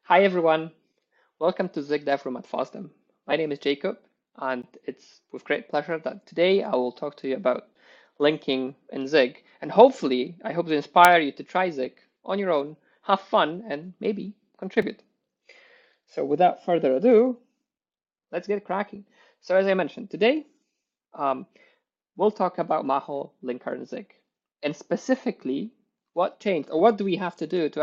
Hi everyone, welcome to Zig Dev Room at FOSDEM. My name is Jacob, and it's with great pleasure that today I will talk to you about linking in Zig. And hopefully, I hope to inspire you to try Zig on your own, have fun, and maybe contribute. So without further ado, let's get cracking. So as I mentioned, today um, we'll talk about Maho, Linker, and Zig, and specifically what changed or what do we have to do to